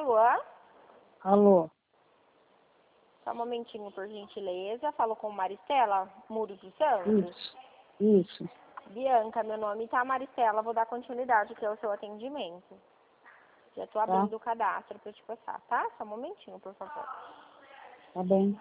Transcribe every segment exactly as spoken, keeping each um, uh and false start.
Alô? Alô? Só um momentinho, por gentileza. Falo com Maristela Muros dos Santos. Isso, isso. Bianca, meu nome tá Maristela. Vou dar continuidade aqui ao seu atendimento. Já tô abrindo Tá. o cadastro pra te passar, tá? Só um momentinho, por favor. Tá bem.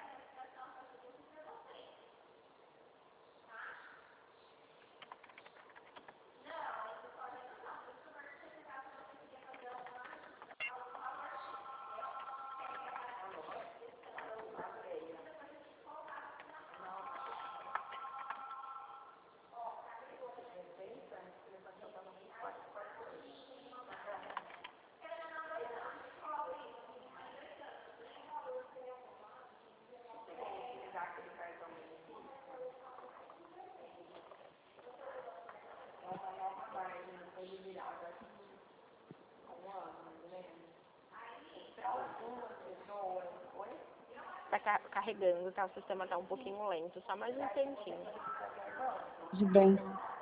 Tá ca- carregando, tá? O sistema tá um pouquinho lento. Só mais um tempinho. Tudo bem.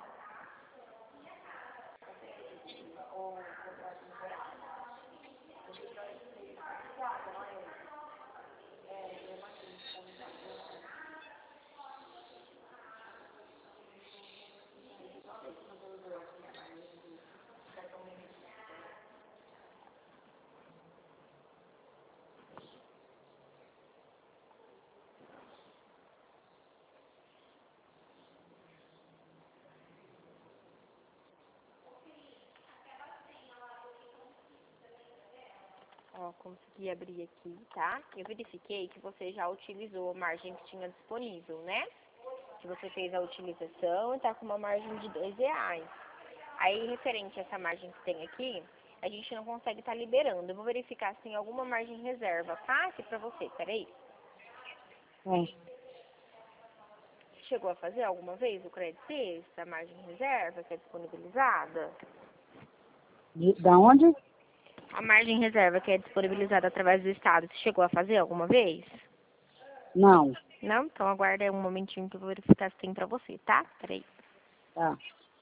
Ó, consegui abrir aqui, tá? Eu verifiquei que você já utilizou a margem que tinha disponível, né? Que você fez a utilização e tá com uma margem de dois reais. Aí, referente a essa margem que tem aqui, a gente não consegue estar liberando. Eu vou verificar se tem alguma margem em reserva, tá? Aqui pra você, peraí. É. Chegou a fazer alguma vez o Credit Suisse, a margem em reserva que é disponibilizada? De, da onde? A margem em reserva que é disponibilizada através do Estado, você chegou a fazer alguma vez? Não. Não? Então aguarda aí um momentinho que eu vou verificar se tem pra você, tá? Peraí. Tá.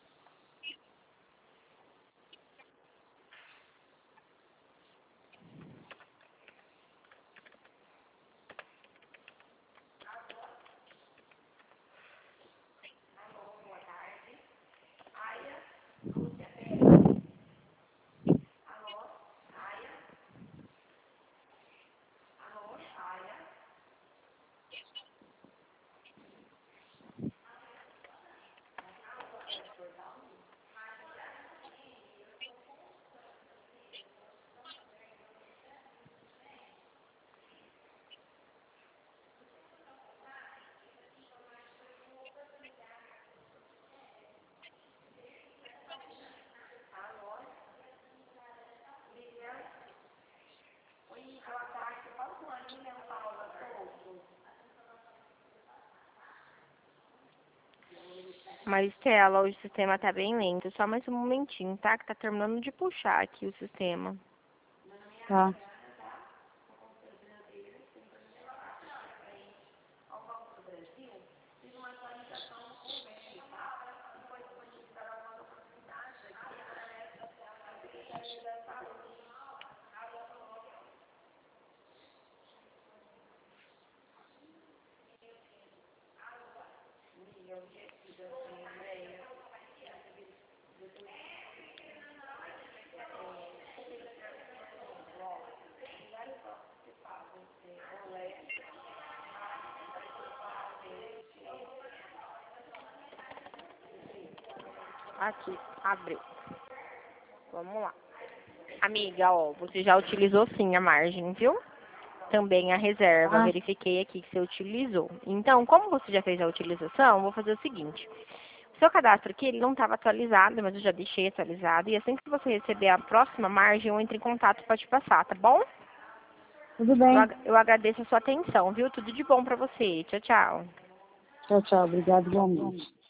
Maristela, hoje o sistema tá bem lento. Só mais um momentinho, tá? Que tá terminando de puxar aqui o sistema. Tá. Aqui, abriu. Vamos lá. Amiga, ó, você já utilizou sim a margem, viu? Também a reserva, Ah, verifiquei aqui que você utilizou. Então, como você já fez a utilização, vou fazer o seguinte. O seu cadastro aqui, ele não estava atualizado, mas eu já deixei atualizado. E assim que você receber a próxima margem, eu entro em contato para te passar, tá bom? tudo Eu, bem. ag- eu agradeço a sua atenção, viu? Tudo de bom para você. Tchau, tchau. Tchau, tchau. Obrigado, igualmente.